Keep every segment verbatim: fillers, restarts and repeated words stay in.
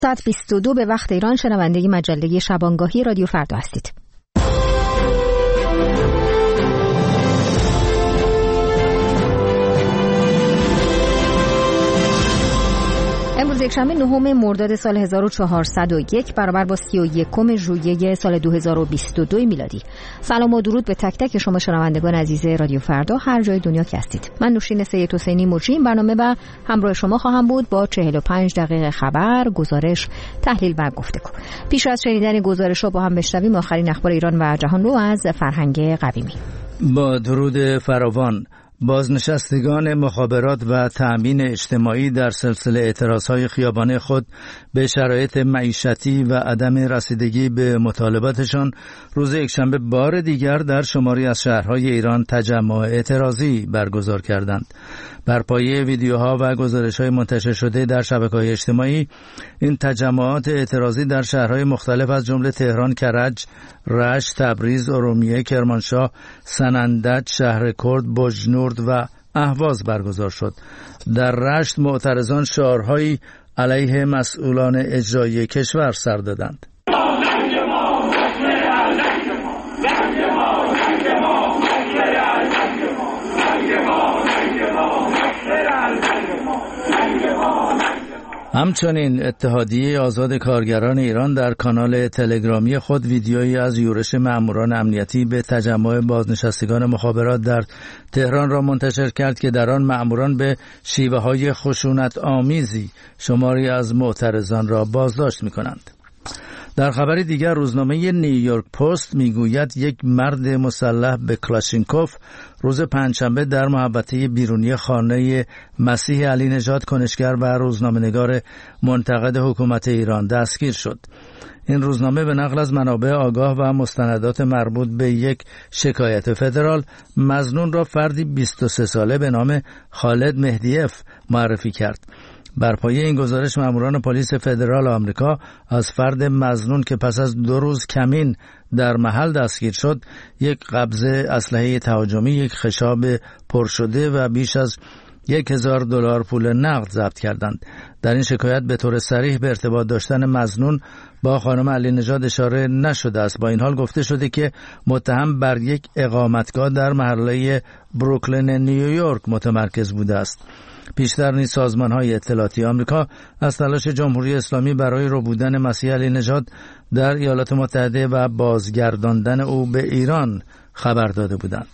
ساعت بیست و دو به وقت ایران شنونده مجله شبانگاهی رادیو فردا هستید. امروز یکشنبه نهم مرداد سال هزار و چهارصد و یک برابر با سی و یکم ژوئیه سال دو هزار و بیست و دو میلادی. سلام و درود به تک تک شما شنوندگان عزیز رادیو فردا هر جای دنیا که هستید. من نوشین سید حسینی مجری این برنامه و همراه شما خواهم بود با چهل و پنج دقیقه خبر، گزارش، تحلیل و گفتگو. پیش از شنیدن گزارش‌ها با هم بشنویم آخرین اخبار ایران و جهان رو از فرهنگ قویمی. با درود فراوان، بازنشستگان مخابرات و تأمین اجتماعی در سلسله اعتراضهای خیابانی خود به شرایط معیشتی و عدم رسیدگی به مطالباتشان روز یکشنبه بار دیگر در شماری از شهرهای ایران تجمع اعتراضی برگزار کردند. بر پایه ویدیوها و گزارش‌های منتشر شده در شبکه‌های اجتماعی، این تجمعات اعتراضی در شهرهای مختلف از جمله تهران، کرج، رشت، تبریز، ارومیه، کرمانشاه، سنندج، شهر کرد، بجنورد و اهواز برگزار شد. در رشت معترضان شعارهایی علیه مسئولان اجرایی کشور سر دادند. همچنین اتحادیه آزاد کارگران ایران در کانال تلگرامی خود ویدیویی از یورش ماموران امنیتی به تجمع بازنشستگان مخابرات در تهران را منتشر کرد که در آن ماموران به شیوه‌های خشونت آمیزی شماری از معترضان را بازداشت می‌کنند. در خبری دیگر روزنامه نیویورک پست میگوید یک مرد مسلح به کلاشینکوف روز پنجشنبه در محوطه بیرونی خانه مسیح علی نژاد کنشگر و روزنامه‌نگار منتقد حکومت ایران دستگیر شد. این روزنامه به نقل از منابع آگاه و مستندات مربوط به یک شکایت فدرال مظنون را فردی بیست و سه ساله به نام خالد مهدیف معرفی کرد. بر پایه این گزارش ماموران پلیس فدرال آمریکا از فرد مظنون که پس از دو روز کمین در محل دستگیر شد یک قبضه اسلحه تهاجمی، یک خشاب پر شده و بیش از یک هزار دلار پول نقد ضبط کردند. در این شکایت به طور صریح به ارتباط داشتن مظنون با خانم علی نژاد اشاره نشده است. با این حال گفته شده که متهم بر یک اقامتگاه در محله بروکلین نیویورک متمرکز بوده است. پیشتر نیز سازمان‌های اطلاعاتی آمریکا از تلاش جمهوری اسلامی برای ربودن مسیح علی نژاد در ایالات متحده و بازگرداندن او به ایران خبر داده بودند.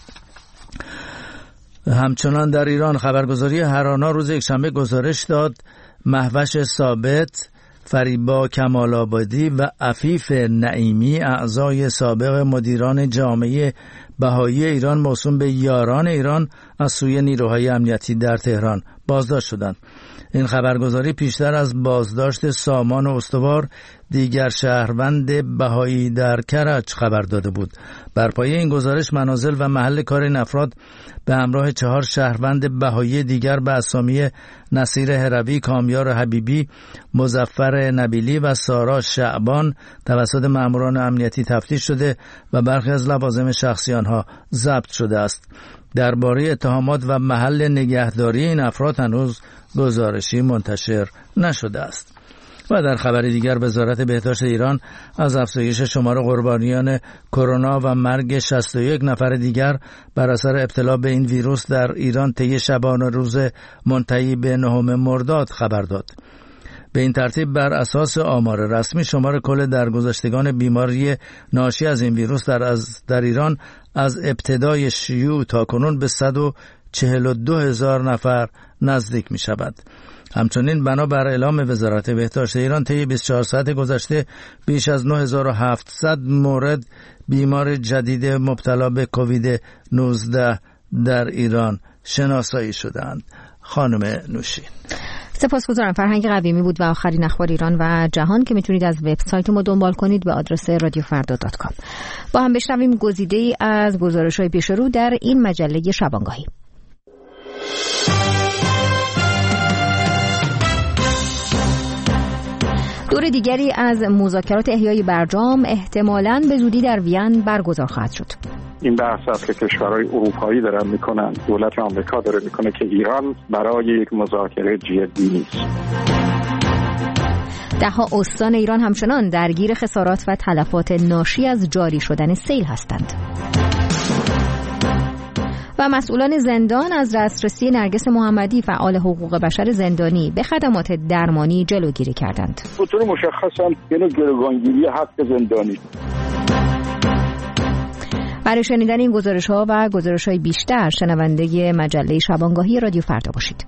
همچنان در ایران خبرگزاری هرانا روز یکشنبه گزارش داد مهوش ثابت، فریبا کمال‌آبادی و عفیف نعیمی اعضای سابق مدیران جامعه بهایی ایران موسوم به یاران ایران از سوی نیروهای امنیتی در تهران بازداشت شدند. این خبرگزاری پیشتر از بازداشت سامان استوار دیگر شهروند بهایی در کرج خبر داده بود. بر پایه این گزارش منازل و محل کار این افراد به همراه چهار شهروند بهایی دیگر به اسامی نصیر هروی، کامیار حبیبی، مظفر نبیلی و سارا شعبان توسط ماموران امنیتی تفتیش شده و برخی از لوازم شخصی آنها ضبط شده است. درباره اتهامات و محل نگهداری این افراد هنوز گزارشی منتشر نشده است. و در خبر دیگر وزارت بهداشت ایران از افزایش شمار قربانیان کرونا و مرگ شصت و یک نفر دیگر بر اثر ابتلا به این ویروس در ایران طی شبانه روز منتهی به نهم مرداد خبر داد. به این ترتیب بر اساس آمار رسمی شمار کل درگذشتگان بیماری ناشی از این ویروس در از در ایران از ابتدای شیوع تا کنون به صد و چهل و دو هزار نفر نزدیک می شود. همچنین بنابر اعلام وزارت بهداشت ایران طی بیست و چهار ساعت گذشته بیش از نه هزار و هفتصد مورد بیمار جدید مبتلا به کووید نوزده در ایران شناسایی شدند. خانم نوشین. سپاسگزارم. فرهنگ قویمی بود و آخرین اخبار ایران و جهان که میتونید از وبسایت ما دنبال کنید به آدرس رادیو فردا دات کام. با هم بشنویم گزیده‌ای از گزارش‌های پیش رو در این مجله شبانگاهی. دور دیگری از مذاکرات احیای برجام احتمالاً به زودی در وین برگزار خواهد شد. این بحث است که کشورهای اروپایی دارن میکنن، دولت آمریکا داره میکنه که ایران برای یک مذاکره جدی نیست. ده‌ها استان ایران همچنان درگیر خسارات و تلفات ناشی از جاری شدن سیل هستند. و مسئولان زندان از دسترسی نرگس محمدی فعال حقوق بشر زندانی به خدمات درمانی جلوگیری کردند. به طور مشخص هم یعنی گروگانگیری حق زندانی. برای شنیدن این گزارش‌ها و گزارش‌های بیشتر شنونده مجله شبانگاهی رادیو فردا باشید.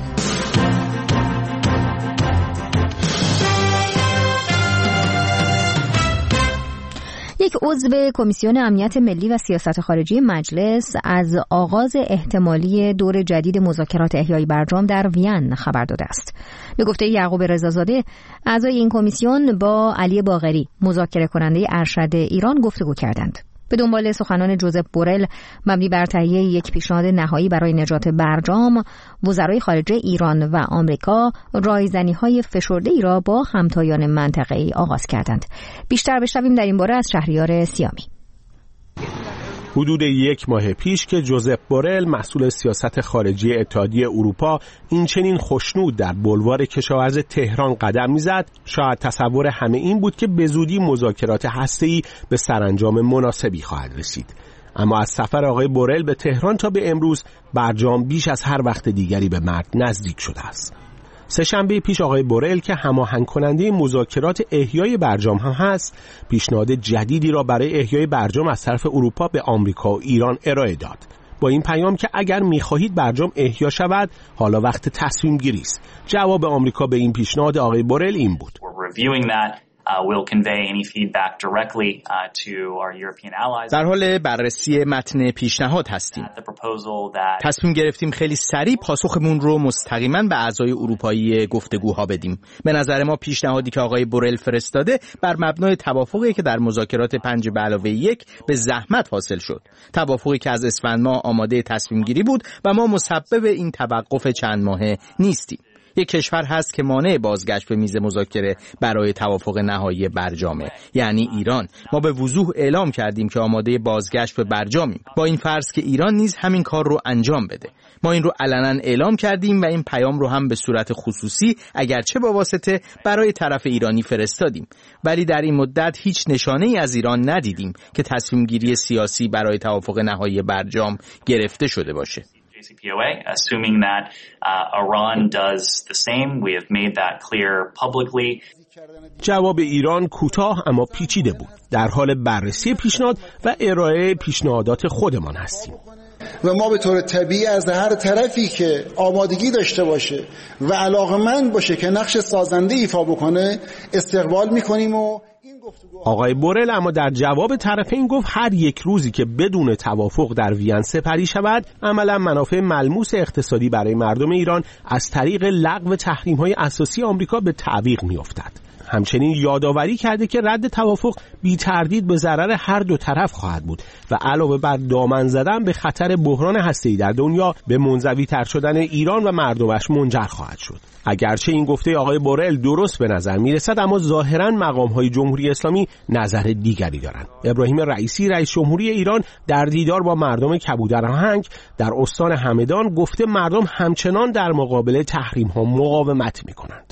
یک عضو کمیسیون امنیت ملی و سیاست خارجی مجلس از آغاز احتمالی دور جدید مذاکرات احیای برجام در وین خبر داده است. به گفته یعقوب رضازاده، اعضای این کمیسیون با علی باقری، مذاکره کننده ارشد ایران، گفتگو کردند. به دنبال سخنان جوزپ بورل مبنی بر تهیه یک پیشنهاد نهایی برای نجات برجام، وزرای خارجه ایران و آمریکا رایزنی‌های فشرده‌ای را با همتایان منطقه‌ای آغاز کردند. بیشتر بشنویم در این باره از شهریار سیامی. حدود یک ماه پیش که جوزپ بورل مسئول سیاست خارجی اتحادیه اروپا این چنین خوشنود در بلوار کشاورز تهران قدم میزد، شاید تصور همه این بود که به زودی مذاکرات هسته‌ای به سرانجام مناسبی خواهد رسید. اما از سفر آقای بورل به تهران تا به امروز برجام بیش از هر وقت دیگری به مرگ نزدیک شده است. سه شنبه پیش آقای بورل که هماهنگ کننده مذاکرات احیای برجام هم هست، پیشنهاد جدیدی را برای احیای برجام از طرف اروپا به آمریکا و ایران ارائه داد، با این پیام که اگر می‌خواهید برجام احیا شود، حالا وقت تصمیم گیری است. جواب آمریکا به این پیشنهاد آقای بورل این بود: در حال بررسی متن پیشنهاد هستیم. تصمیم گرفتیم خیلی سریع پاسخمون رو مستقیما به اعضای اروپایی گفتگوها بدیم. به نظر ما پیشنهادی که آقای بورل فرستاده بر مبنای توافقی که در مذاکرات پنج به علاوه یک به زحمت حاصل شد. توافقی که از اسفند ماه آماده تصمیم گیری بود و ما مسبب این توقف چند ماهه نیستیم. یک کشور هست که مانع بازگشت به میز مذاکره برای توافق نهایی برجامه، یعنی ایران. ما به وضوح اعلام کردیم که آماده بازگشت به برجامیم، با این فرض که ایران نیز همین کار رو انجام بده. ما این رو علنا اعلام کردیم و این پیام رو هم به صورت خصوصی اگرچه با واسطه برای طرف ایرانی فرستادیم، ولی در این مدت هیچ نشانه‌ای از ایران ندیدیم که تصمیم گیری سیاسی برای توافق نهایی برجام گرفته شده باشه. J C P O A, assuming that uh, Iran does the same. We have made that clear publicly. جواب ایران کوتاه اما پیچیده بود. در حال بررسی پیشنهاد و ارائه پیشنهادات خودمان هستیم. و ما به طور طبیعی از هر طرفی که آمادگی داشته باشه و علاقه‌مند باشه که نقش سازنده ایفا بکنه استقبال می‌کنیم. و آقای بورل اما در جواب طرفین گفت هر یک روزی که بدون توافق در وین سپری شود، عملا منافع ملموس اقتصادی برای مردم ایران از طریق لغو تحریم‌های اساسی آمریکا به تعویق می‌افتد. همچنین یادآوری کرده که رد توافق بی تردید به ضرر هر دو طرف خواهد بود و علاوه بر دامن زدن به خطر بحران هسته‌ای در دنیا، به منزوی تر شدن ایران و مردمش منجر خواهد شد. اگرچه این گفته آقای بورل درست به نظر میرسد، اما ظاهراً مقام‌های جمهوری اسلامی نظر دیگری دارند. ابراهیم رئیسی رئیس جمهوری ایران در دیدار با مردم کبودرآهنگ در استان همدان گفته مردم همچنان در مقابل تحریم‌ها مقاومت می‌کنند.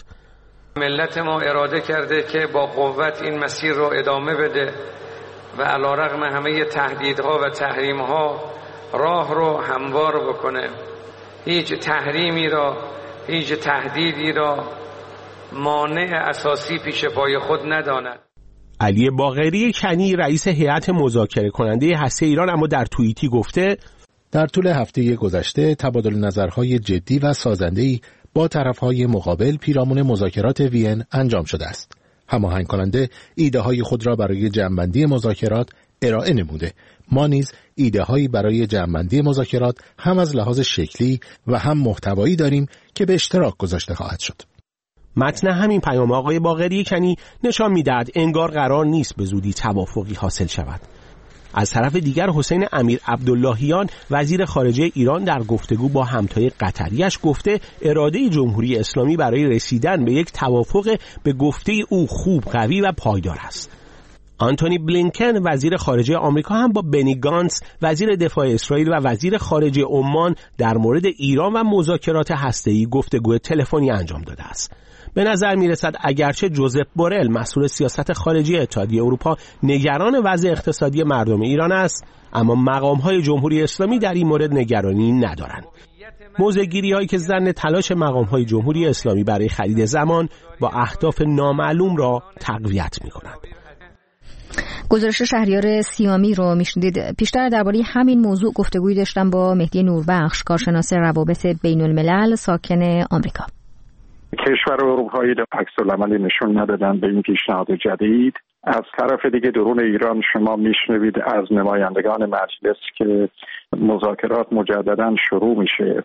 ملت ما اراده کرده که با قوت این مسیر رو ادامه بده و علیرغم همه تهدیدها و تحریم‌ها راه رو هموار بکنه. هیچ تحریمی را، هیچ تهدیدی را مانع اساسی پیش پای خود نداند. علی باقری کنی رئیس هیئت مذاکره کننده هسته ایران اما در توییتی گفته در طول هفته گذشته تبادل نظرهای جدی و سازنده‌ای با طرفهای مقابل پیرامون مذاکرات وین انجام شده است. هماهنگ کننده ایده های خود را برای جمع‌بندی مذاکرات ارائه نموده. ما نیز ایده هایی برای جمع‌بندی مذاکرات هم از لحاظ شکلی و هم محتوایی داریم که به اشتراک گذاشته خواهد شد. متن همین پیام آقای باقری کنی نشان می‌دهد انگار قرار نیست به زودی توافقی حاصل شود. از طرف دیگر حسین امیر عبداللهیان وزیر خارجه ایران در گفتگو با همتای قطریش گفته اراده جمهوری اسلامی برای رسیدن به یک توافق به گفته او خوب، قوی و پایدار است. آنتونی بلینکن وزیر خارجه آمریکا هم با بنی گانتس وزیر دفاع اسرائیل و وزیر خارجه عمان در مورد ایران و مذاکرات هسته‌ای گفتگو تلفنی انجام داده است. به نظر میرسد اگرچه جوزپ بورل مسئول سیاست خارجی اتحادیه اروپا نگران وضع اقتصادی مردم ایران است، اما مقام‌های جمهوری اسلامی در این مورد نگرانی ندارند. موضع‌گیری‌هایی که ظن تلاش مقام‌های جمهوری اسلامی برای خرید زمان با اهداف نامعلوم را تقویت می‌کنند. گزارش شهریار سیامی رو میشنیدید. پیشتر درباره همین موضوع گفتگویی داشتم با مهدی نوربخش، کارشناس روابط بین الملل ساکن آمریکا. کشور اروپایی عکس‌العملی نشون ندادن به این پیشنهاد جدید. از طرف دیگه درون ایران شما میشنوید از نمایندگان مجلس که مذاکرات مجددا شروع میشه،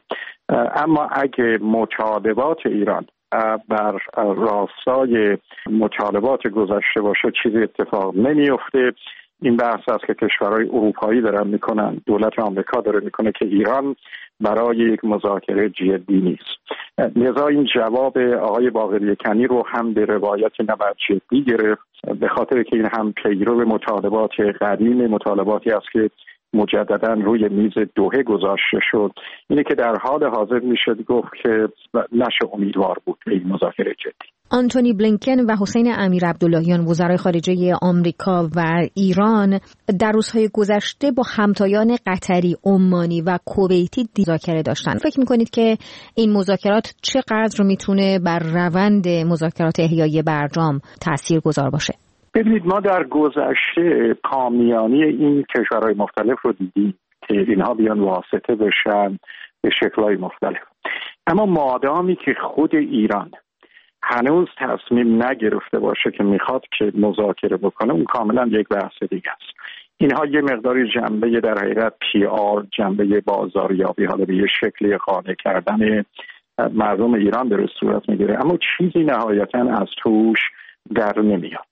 اما اگه مطالبات ایران بر راستای مطالبات گذشته باشه چیزی اتفاق نمیفته. این بحث است که کشورهای اروپایی دارن میکنن، دولت آمریکا داره میکنه که ایران برای یک مذاکره جدی نیست. لذا این جواب آقای باقری کنی رو هم به روایت نباید جدی گرفت، به خاطر که این هم پیرو مطالبات قدیم، مطالباتی است که مجددا روی میز دوحه گذاشته شد. اینه که در حال حاضر میشه گفت که نشه امیدوار بود به این مذاکره جدی. آنتونی بلینکن و حسین امیر عبداللهیان وزرای خارجه آمریکا و ایران در روزهای گذشته با همتایان قطری، عمانی و کویتی مذاکره داشتن. فکر میکنید که این مذاکرات چقدر میتونه بر روند مذاکرات احیای برجام تاثیرگذار باشه؟ ببینید، ما در گذشته کامیانی این کشورهای مختلف رو دیدیم که اینها بیان واسطه بشن به شکل‌های مختلف، اما مادامی که خود ایران هنوز تصمیم نگرفته باشه که میخواد که مذاکره بکنه، اون کاملا یک بحث دیگه است. اینها یه مقداری جنبه در حقیقت پی آر، جنبه بازاریابی، حالا به یه شکلی قانع کردن مردم ایران در صورت میگیره، اما چیزی نهایتا از توش در نمیاد.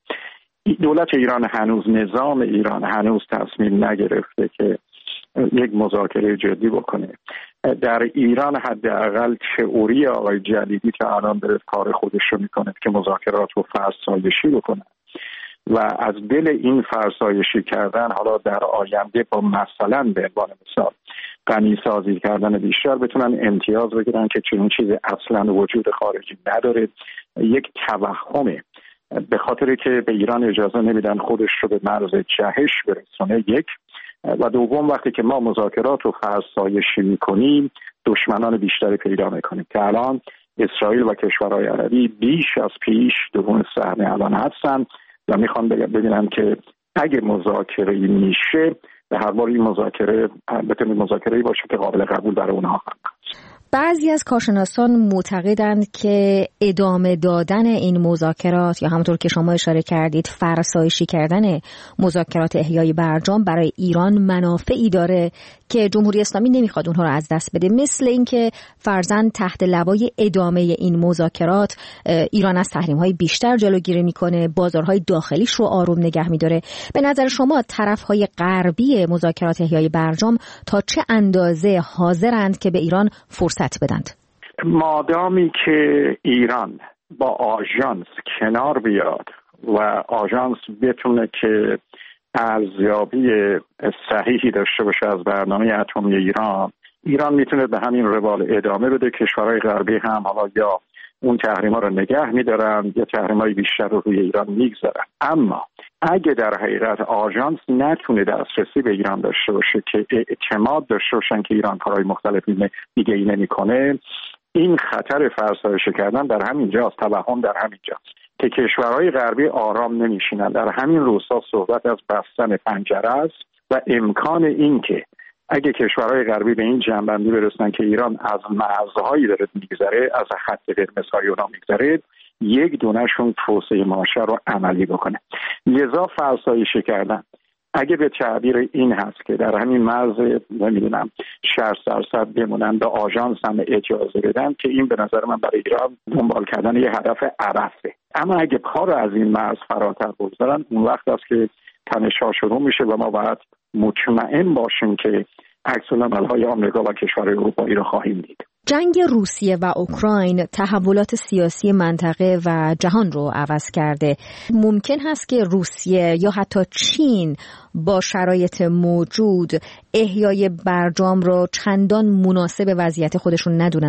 دولت ایران هنوز، نظام ایران هنوز تصمیم نگرفته که یک مذاکره جدی بکنه. در ایران حداقل تئوری آقای جلیلی که الان داره کار خودش رو میکنه که مذاکرات رو فرسایشی بکنه و از دل این فرسایشی کردن حالا در آینده با مثلا به عنوان مثال غنی سازی کردن بیشتر بتونن امتیاز بگیرن که چنین چیزی اصلا وجود خارجی نداره. یک توهمه، به خاطر که به ایران اجازه نمیدن خودش رو به مرز جهش برسونه، یک، و دوم وقتی که ما مذاکرات رو فرسایشی میکنیم دشمنان بیشتری پیدا میکنیم که الان اسرائیل و کشورهای عربی بیش از پیش درون صحنه الان هستن و میخوان ببینن که اگه مذاکره میشه به هر بار این مذاکره بتونه مذاکره‌ای باشه که قابل قبول برای اونها هست. بعضی از کارشناسان معتقدند که ادامه دادن این مذاکرات یا همونطور که شما اشاره کردید فرسایشی کردن مذاکرات احیای برجام برای ایران منافعی داره که جمهوری اسلامی نمیخواد اونها رو از دست بده، مثل اینکه فرضاً تحت لوای ادامه این مذاکرات ایران از تحریم‌های بیشتر جلوگیری میکنه، بازارهای داخلیش رو آروم نگه میداره. به نظر شما طرف‌های غربی مذاکرات احیای برجام تا چه اندازه حاضرند که به ایران فرصت بدند؟ مادامی که ایران با آژانس کنار بیاد و آژانس بتونه که ارزیابی صحیحی داشته باشه از برنامه اتمی ایران، ایران میتونه به همین روال ادامه بده. کشورهای غربی هم حالا یا اون تحریما رو نگه میدارن یا تحریمای بیشتر رو روی ایران میگذارن. اما اگه در حقیقت آژانس نتونه دسترسی به ایران داشته باشه که اعتماد داشته باشن که ایران کارهای مختلفی دیگه ای نمیکنه، این خطر فرسایشی کردن در همین جاست، توهم در همین جاست که کشورهای غربی آرام نمیشینن. در همین روزها صحبت از بستن پنجره است و امکان این که اگه کشورهای غربی به این جنبندی برسن که ایران از مرزهایی داره میگذره، از خط قرمزهای اونا میگذره، یک دونهشون توسعه معاشر رو عملی بکنه. لذا فرسایشی کردن اگه به تعبیر این هست که در همین مرز نمیدونم شصت درصد بمونن، به آژانس هم اجازه بدن، که این به نظر من برای ایران دنبال کردن یه هدف عبثه. اما اگه کار از این مرز فراتر بگذارن، اون وقت است که تنش‌ها شروع میشه و ما باید مطمئن باشیم که عکس‌العمل‌های آمریکا و کشورهای اروپایی رو خواهیم دید. جنگ روسیه و اوکراین تحولات سیاسی منطقه و جهان رو عوض کرده. ممکن هست که روسیه یا حتی چین با شرایط موجود احیای برجام رو چندان مناسب وضعیت خودشون ندونن؟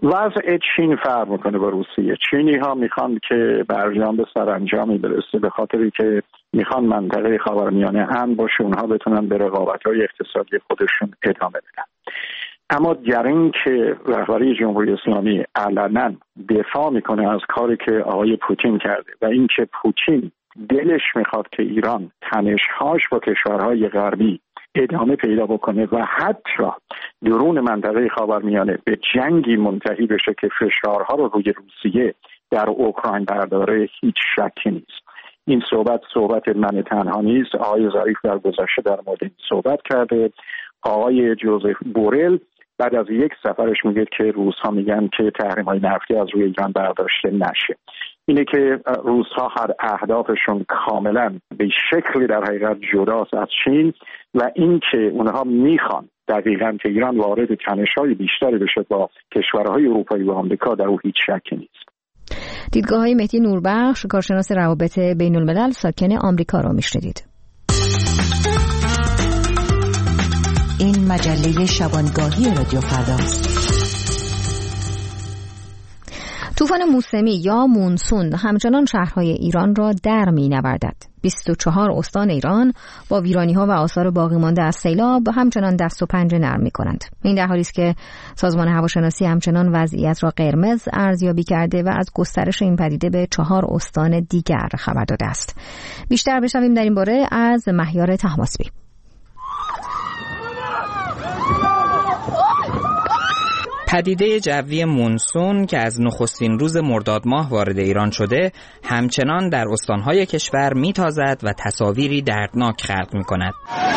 وضع چین فرق میکنه با روسیه. چینی ها میخوان که برجام به سرانجامی برسه، به خاطری که میخوان منطقه خاورمیانه امن باشه، اونها بتونن به رقابت‌های اقتصادی خودشون ادامه بدن. اما در این که رهبری جمهوری اسلامی علنا دفاع میکنه از کاری که آقای پوتین کرده و اینکه پوتین دلش میخواد که ایران تنش‌هاش با کشورهای غربی ادامه پیدا بکنه و حتی درون منطقه خاورمیانه به جنگی منتهی بشه که فشارها رو روی روسیه در اوکراین برداره، هیچ شکی نیست. این صحبت صحبت من تنها نیست. آقای ظریف در گذشته در مورد این صحبت کرده. آقای جوزف بورل بعد از یک سفرش میگه که روس‌ها میگن که تحریم‌های نفتی از روی ایران برداشته نشه. اینه که روس‌ها هر اهدافشون کاملا به شکلی در حقیقت جداست از چین و اینکه اونها میخوان دقیقاً که ایران وارد تنش‌های بیشتری بشه با کشورهای اروپایی و آمریکا، در او هیچ شکی نیست. دیدگاه‌های مهدی نوربخش، کارشناس روابط بین‌الملل ساکن آمریکا را میشنیدید. این مجله شبانگاهی رادیو فرداست. طوفان موسمی یا مونسون همچنان شهرهای ایران را در می‌نوردد. بیست و چهار استان ایران با ویرانی‌ها و آثار باقی مانده از سیلاب همچنان دست و پنجه نرم می‌کنند. این در حالی است که سازمان هواشناسی همچنان وضعیت را قرمز ارزیابی کرده و از گسترش این پدیده به چهار استان دیگر خبر داده است. بیشتر بشنویم در این باره از مهیار طهماسبی. پدیده جوی مونسون که از نخستین روز مرداد ماه وارد ایران شده همچنان در استانهای کشور میتازد و تصاویری دردناک خلق میکند.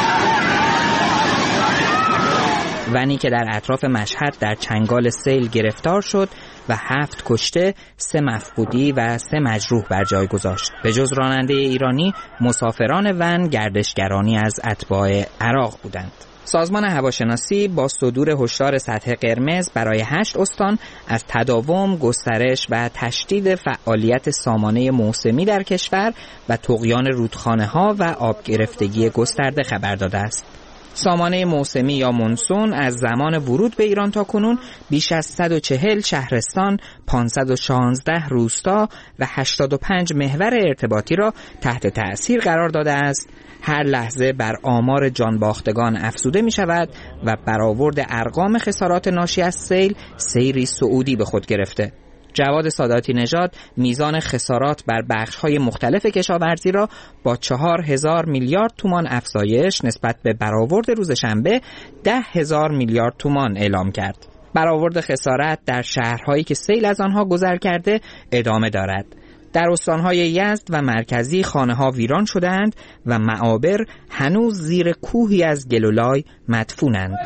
ونی که در اطراف مشهد در چنگال سیل گرفتار شد و هفت کشته، سه مفقودی و سه مجروح بر جای گذاشت. به جز راننده ایرانی، مسافران ون گردشگرانی از اتباع عراق بودند. سازمان هواشناسی با صدور هشدار سطح قرمز برای هشت استان از تداوم، گسترش و تشدید فعالیت سامانه موسمی در کشور و طغیان رودخانه‌ها و آب گرفتگی گسترده خبر داده است. سامانه موسمی یا مونسون از زمان ورود به ایران تا کنون بیش از صد و چهل شهرستان، پانصد و شانزده روستا و هشتاد و پنج محور ارتباطی را تحت تأثیر قرار داده است. هر لحظه بر آمار جانباختگان افزوده می شود و برآورد ارقام خسارات ناشی از سیل سیری صعودی به خود گرفته. جواد ساداتی نژاد میزان خسارات بر بخش‌های مختلف کشاورزی را با چهار هزار میلیارد تومان افزایش نسبت به برآورد روز شنبه ده هزار میلیارد تومان اعلام کرد. برآورد خسارت در شهرهایی که سیل از آنها گذر کرده ادامه دارد. در استانهای یزد و مرکزی خانه‌ها ویران شدند و معابر هنوز زیر کوهی از گلولای مدفونند.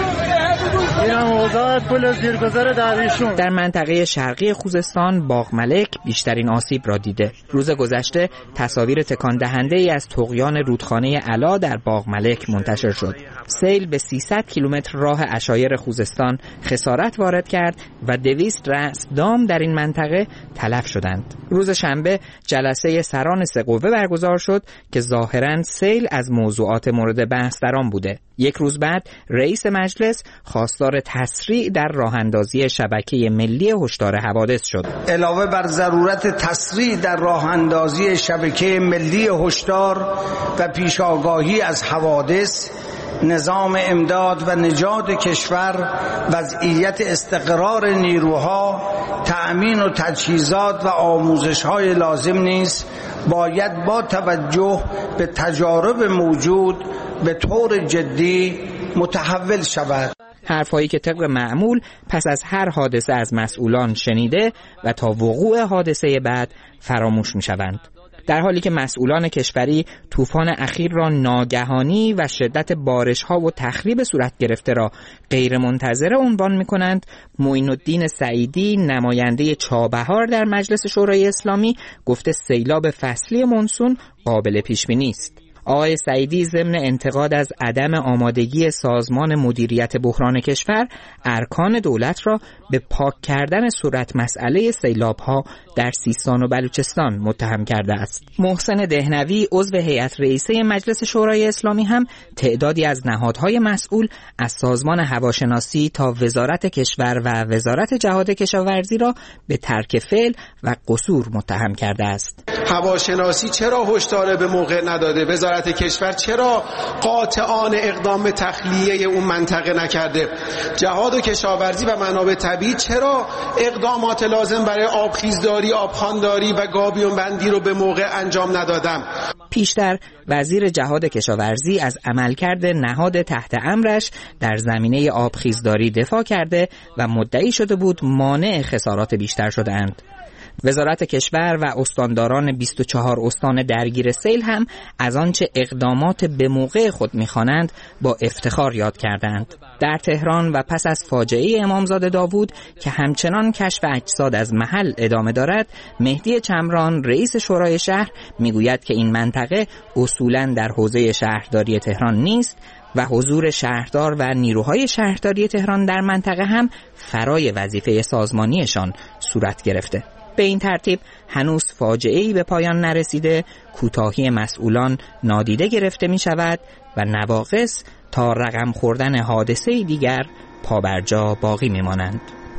در منطقه شرقی خوزستان باغملک بیشترین آسیب را دیده. روز گذشته تصاویر تکان دهنده ای از طغیان رودخانه علا در باغملک منتشر شد. سیل به سیصد کیلومتر راه عشایر خوزستان خسارت وارد کرد و دویست رأس دام در این منطقه تلف شدند. روز شنبه جلسه سران سه قوه برگزار شد که ظاهراً سیل از موضوعات مورد بحث در آن بوده. یک روز بعد رئیس مجلس خواستار تسریع در راهاندازی شبکه ملی هشدار حوادث شد. علاوه بر ضرورت تسریع در راهاندازی شبکه ملی هشدار و پیشاگاهی از حوادث، نظام امداد و نجات کشور، وضعیت استقرار نیروها، تأمین و تجهیزات و آموزش‌های لازم نیز باید با توجه به تجارب موجود به طور جدی متحول شود. حرفایی که طبق معمول پس از هر حادثه از مسئولان شنیده و تا وقوع حادثه بعد فراموش می‌شوند. در حالی که مسئولان کشوری طوفان اخیر را ناگهانی و شدت بارش‌ها و تخریب صورت گرفته را غیر منتظره عنوان می‌کنند، معین الدین سعیدی نماینده چابهار در مجلس شورای اسلامی گفته سیلاب فصلی مونسون قابل پیش‌بینی است. آقای سعیدی ضمن انتقاد از عدم آمادگی سازمان مدیریت بحران کشور، ارکان دولت را به پاک کردن صورت مسئله سیلاب‌ها در سیستان و بلوچستان متهم کرده است. محسن دهنوی عضو هیئت رئیسه مجلس شورای اسلامی هم تعدادی از نهادهای مسئول از سازمان هواشناسی تا وزارت کشور و وزارت جهاد کشاورزی را به ترک فعل و قصور متهم کرده است. هواشناسی چرا هشدار به موقع نداده؟ وزارت کشور چرا قاطعانه اقدام به تخلیه اون منطقه نکرده؟ جهاد و کشاورزی و منابع طبیعی چرا اقدامات لازم برای آبخیزداری، آبخوانداری و گابیون بندی رو به موقع انجام ندادن؟ پیشتر وزیر جهاد کشاورزی از عملکرد نهاد تحت امرش در زمینه آبخیزداری دفاع کرده و مدعی شده بود مانع خسارات بیشتر شده‌اند. وزارت کشور و استانداران بیست و چهار استان درگیر سیل هم از آنچه اقدامات به موقع خود می‌خوانند با افتخار یاد کردند. در تهران و پس از فاجعه امامزاده داوود که همچنان کشف اجساد از محل ادامه دارد، مهدی چمران رئیس شورای شهر میگوید که این منطقه اصولاً در حوزه شهرداری تهران نیست و حضور شهردار و نیروهای شهرداری تهران در منطقه هم فرای وظیفه سازمانیشان صورت گرفته. به این ترتیب هنوز فاجعه‌ای به پایان نرسیده، کوتاهی مسئولان نادیده گرفته می شود و نواقص تا رقم خوردن حادثه دیگر پابرجا باقی می مانند.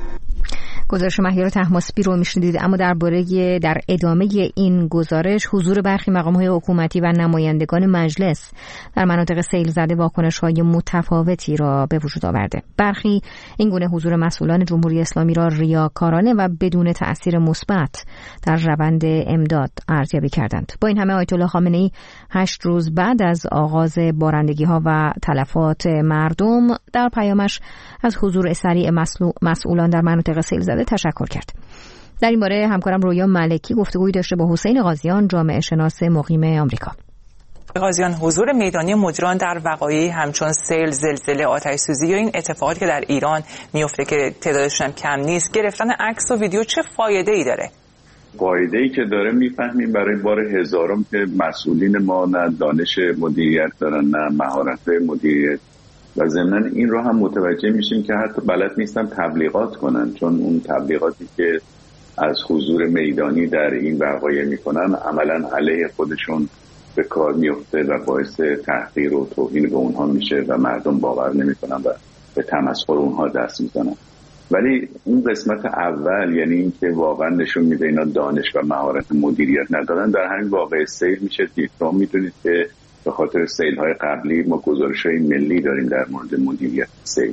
گزارش مهیار طهماسبی رو میشنیدید. اما درباره در ادامه این گزارش حضور برخی مقام‌های حکومتی و نمایندگان مجلس در مناطق سیل زده واکنش‌های متفاوتی را به وجود آورده. برخی این گونه حضور مسئولان جمهوری اسلامی را ریاکارانه و بدون تأثیر مثبت در روند امداد ارزیابی کردند. با این همه آیت الله خامنه‌ای هشت روز بعد از آغاز بارندگی‌ها و تلفات مردم در پیامش از حضور سریع مسئولان در مناطق سیل زده تشکر کرد. در این باره همکارم رویا ملکی گفتگویی داشته با حسین قاضیان، جامعه شناس مقیم آمریکا. قاضیان، حضور میدانی مجران در وقایعی همچون سیل، زلزله، آتش سوزی یا این اتفاقاتی که در ایران میفته که تعدادشون هم کم نیست، گرفتن عکس و ویدیو چه فایده‌ای داره؟ فایده‌ای که داره میفهمیم برای بار هزارم که مسئولین ما نه دانش مدیریت دارن نه مهارت مدیریت و ضمن این رو هم متوجه میشیم که حتی بلد نیستن تبلیغات کنن، چون اون تبلیغاتی که از حضور میدانی در این وقایع میکنن عملا علیه خودشون به کار میفته و باعث تحقیر و توهین به اونها میشه و مردم باور نمیکنن و به تمسخر اونها دست میزنن. ولی اون قسمت اول، یعنی این که واقعا نشون میده اینا دانش و مهارت مدیریت ندارن، در همین واقع سیل میشه دید. شما میدونید که به خاطر سیل‌های قبلی ما گزارش‌های ملی داریم در مورد مدیریت سیل.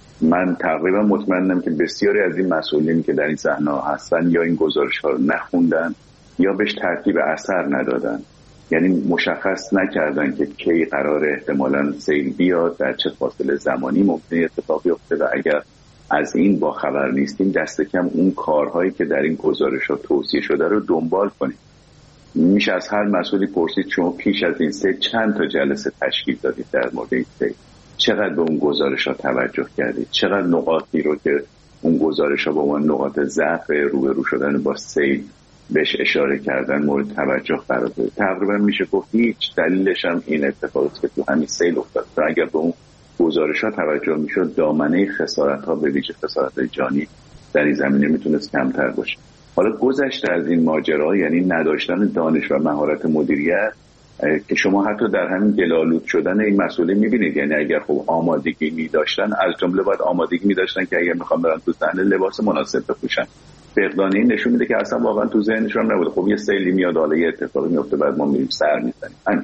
من تقریبا مطمئنم که بسیاری از این مسئولین که در این صحنه هستن یا این گزارش‌ها رو نخوندن یا بهش ترتیب اثر ندادن، یعنی مشخص نکردن که کی قرار احتمالاً سیل بیاد، در چه فاصله زمانی ممکنه اتفاق بیفته و اگر از این با خبر نیستیم دست کم اون کارهایی که در این گزارش‌ها توصیه شده رو دنبال کنیم. میشه از هر مسئولی پرسید شما پیش از این سیل چند تا جلسه تشکیل دادید در مورد این سیل؟ چقدر به اون گزارش ها توجه کردید؟ چقدر نقاطی رو که اون گزارش ها با اون نقاط ضعف روبرو شدن با سیل بهش اشاره کردن مورد توجه قرار دادید؟ تقریبا میشه گفت هیچ دلیلش هم این اتفاقاتی که تو همین سیل افتاد. اگر به اون گزارش ها توجه میشد دامنه خسارت ها به ویژه خسارت جانی در این زمینه میتونست کمتر باشه. حالا گذشته از این ماجرا، یعنی نداشتن دانش و مهارت مدیریت که شما حتی در همین گلالود شدن این مسئله میبینید، یعنی اگر خب آمادگی میداشتن، از جمله باید آمادگی میداشتن که اگر میخوام برن تو صحنه لباس مناسب بپوشن. فقدان این نشون میده که اصلا واقعا تو ذهنشون نبوده. خب یه سیلی میاد، حالا یه اتفاقی میفته، بعد ما میریم سر میزنیم.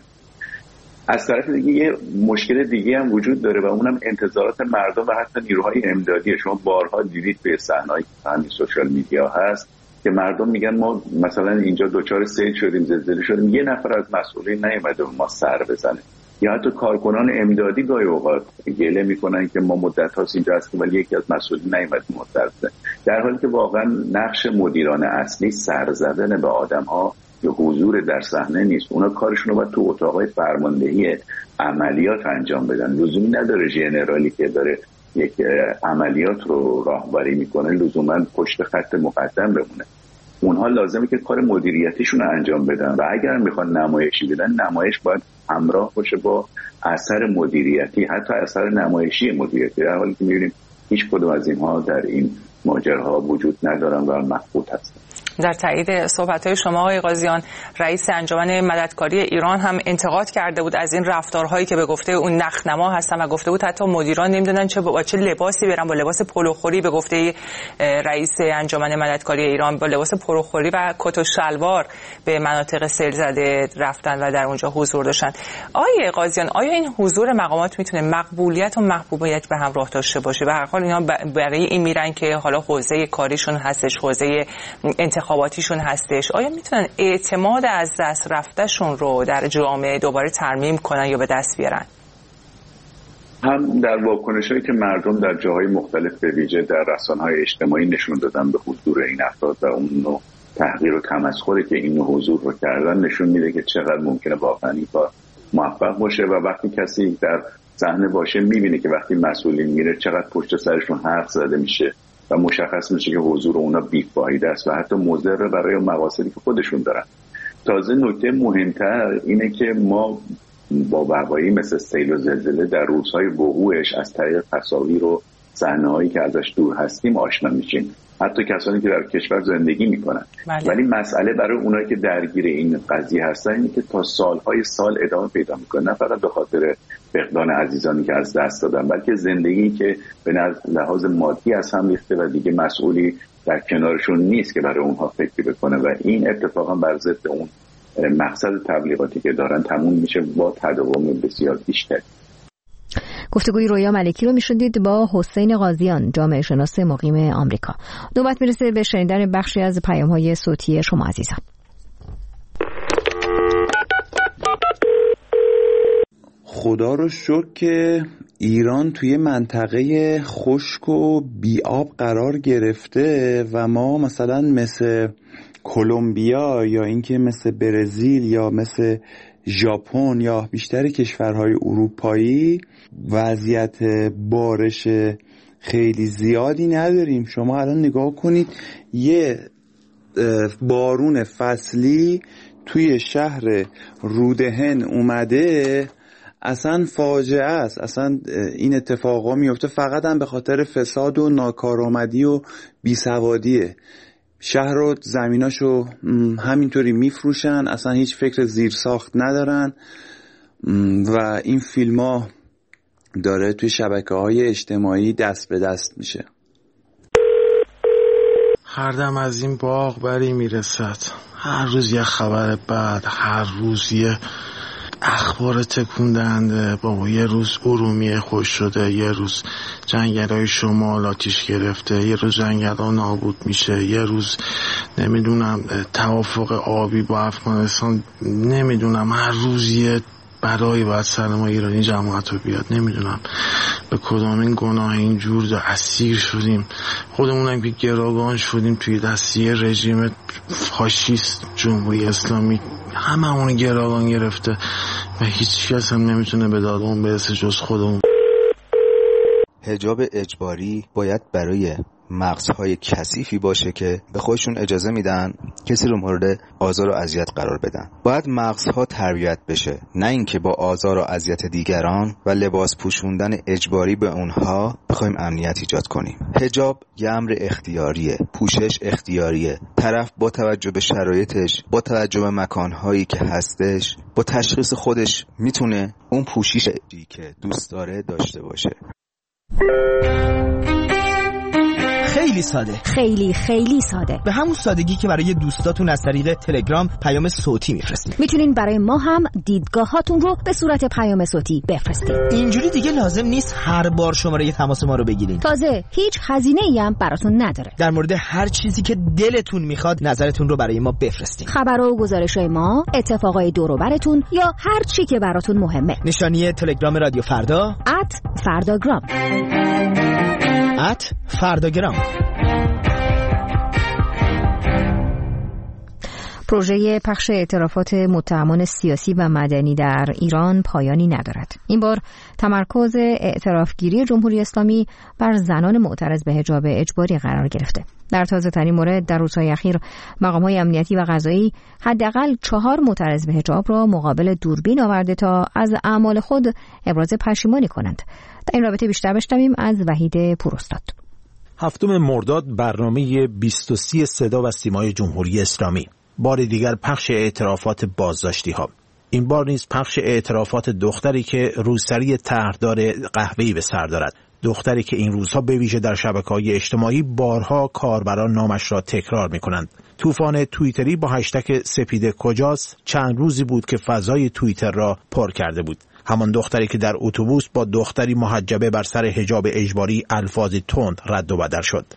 از طرف دیگه یه مشکل دیگه هم وجود داره و اونم انتظارات مردم و حتی نیروهای امدادی. شما بارها دیدید به صحنه‌های همین سوشال میدیا هست که مردم میگن ما مثلا اینجا دوچار سیل شدیم، زلزله شدیم، یه نفر از مسئولین نیومده ما سر بزنه. یا حتی کارکنان امدادی گاهی اوقات گله میکنن که ما مدت هاست اینجا هستیم ولی یکی از مسئولین نیومد ما سر بزنه، در حالی که واقعا نقش مدیران اصلی سر زدن به آدم‌ها یا حضور در صحنه نیست. اونا کارشون رو باید تو اتاقای فرماندهی عملیات انجام بدن. لزومی نداره ژنرالی که داره یک عملیات رو راهبری میکنه لزوما پشت خط مقدم بمونه. اونها لازمه که کار مدیریتیشون رو انجام بدن و اگر میخوان نمایشی بدن، نمایش باید همراه باشه با اثر مدیریتی، حتی اثر نمایشی مدیریتی، در حالی که می‌بینیم هیچ کدوم از اینها در این ماجراها وجود ندارن و مخفوت هستن. در تایید صحبت‌های شما آقای قاضیان، رئیس انجمن مددکاری ایران هم انتقاد کرده بود از این رفتارهایی که به گفته اون نخنما هستن و گفته بود حتی مدیران نمی‌دونن چه با چه لباسی برن، با لباس پلوخوری به گفته رئیس انجمن مددکاری ایران با لباس پلوخوری و کت و شلوار به مناطق سیل زده رفتن و در اونجا حضور داشتن. آقای قاضیان، آیا این حضور مقامات میتونه مقبولیت و محبوبیت به همراه داشته باشه؟ به هر حال اینا برای این میرن که حالا حوزه کاریشون هستش، حوزه انتخاباتیشون هستش، آیا میتونن اعتماد از دست رفتهشون رو در جامعه دوباره ترمیم کنن یا به دست بیارن؟ هم در واکنش‌هایی که مردم در جاهای مختلف به ویژه در رسانه‌های اجتماعی نشون دادن به حضور این افراد و اون نوع تحقیر و تمسخری که این نوع حضور رو کردن نشون میده که چقدر ممکنه واقعا این کار موفق باشه و وقتی کسی در صحنه باشه میبینه که وقتی مسئولین میره چقدر پشت سرشون حرف زده میشه و مشخص میشه که حضور اونا بی‌فایده است و حتی مضر برای مقاصدی که خودشون دارن. تازه نکته مهمتر اینه که ما با وقایعی مثل سیل و زلزله در روزهای وقوعش از طریق تصاویر و صحنه‌هایی که ازش دور هستیم آشنا میشیم، حتی کسانی که در کشور زندگی میکنن. بله. ولی مسئله برای اونایی که درگیر این قضیه هستن اینه که تا سالهای سال ادامه پیدا میکنه، نه فقط به خاطر فقدان عزیزانی که از دست دادن، بلکه زندگی که به لحاظ مادی از هم ریخته و دیگه مسئولی در کنارشون نیست که برای اونها فکر بکنه و این اتفاقا بر ضد اون مقصد تبلیغاتی که دارن تموم میشه با تداوم بسیار بیشتر. گفتگوی رویا ملکی رو میشنید با حسین قاضیان، جامعه شناس مقیم آمریکا. نوبت میرسه به شنیدن بخشی از پیام‌های صوتی شما عزیزان. خدا رو شکر که ایران توی منطقه خشک و بی‌آب قرار گرفته و ما مثلا مثل کلمبیا یا اینکه مثل برزیل یا مثل ژاپن یا بیشتر کشورهای اروپایی وضعیت بارش خیلی زیادی نداریم. شما الان نگاه کنید یه بارون فصلی توی شهر رودهن اومده، اصلا فاجعه است. اصلا این اتفاقا میفته فقط هم به خاطر فساد و ناکارآمدی و بیسوادیه. شهر و زمیناشو همینطوری میفروشن، اصلا هیچ فکر زیرساخت ندارن و این فیلم ها داره توی شبکه های اجتماعی دست به دست میشه. هر دم از این باغ بری میرسد، هر روز یه خبر بد، هر روز یه اخبار تکون دهنده. بابا یه روز ارومیه خوش شده، یه روز جنگل‌های شمال آتیش گرفته، یه روز جنگل‌ها نابود میشه، یه روز نمیدونم توافق آبی با افغانستان، نمیدونم هر روز یه برای باید سر ما ایرانی جماعت رو بیاد. نمیدونم به کدام این گناه اینجور اسیر شدیم، خودمونم که گروگان شدیم توی دستی رژیم فاشیست جمهوری اسلامی، همه اون گروگان گرفته و هیچ کس هم نمیتونه به دادمون برسه جز خودمون. حجاب اجباری باید برای مغزهای کثیفی باشه که به خودشون اجازه میدن کسی رو مورد آزار و اذیت قرار بدن. باید مغزها تربیت بشه، نه اینکه با آزار و اذیت دیگران و لباس پوشوندن اجباری به اونها بخوایم امنیت ایجاد کنیم. حجاب یه امر اختیاریه، پوشش اختیاریه. طرف با توجه به شرایطش، با توجه به مکانهایی که هستش، با تشخیص خودش میتونه اون پوششی که دوست داره داشته باشه. خیلی ساده، خیلی خیلی ساده، به همون سادگی که برای دوستاتون از طریق تلگرام پیام صوتی میفرستید. میتونین برای ما هم دیدگاهاتون رو به صورت پیام صوتی بفرستید. اینجوری دیگه لازم نیست هر بار شماره تماس ما رو بگیرین. تازه هیچ هزینه‌ای هم براتون نداره. در مورد هر چیزی که دلتون میخواد نظرتون رو برای ما بفرستید. خبر و گزارش‌های ما، اتفاقای دور و براتون یا هر چی که براتون مهمه. نشانی تلگرام رادیو فردا ات فرداگرام ات فرداگرام. پروژه پخش اعترافات متهمان سیاسی و مدنی در ایران پایانی ندارد. این بار تمرکز اعترافگیری جمهوری اسلامی بر زنان معترض به حجاب اجباری قرار گرفته. در تازه ترین مورد در روزهای اخیر مقام‌های امنیتی و قضایی حداقل چهار معترض به حجاب را مقابل دوربین آورده تا از اعمال خود ابراز پشیمانی کنند. در این رابطه بیشتر بشنویم از وحید پوراستاد. هفتم مرداد برنامه بیست و سه صدا و سیمای جمهوری اسلامی. بار دیگر پخش اعترافات بازداشتی ها. این بار نیز پخش اعترافات دختری که روسری طرحدار قهوه‌ای به سر دارد. دختری که این روزها به ویژه در شبکه‌های اجتماعی بارها کاربران نامش را تکرار می‌کنند. طوفان توییتری با هشتگ سپیده کجاست چند روزی بود که فضای توییتر را پر کرده بود. همان دختری که در اتوبوس با دختری محجبه بر سر حجاب اجباری الفاظی تند رد و بدل شد.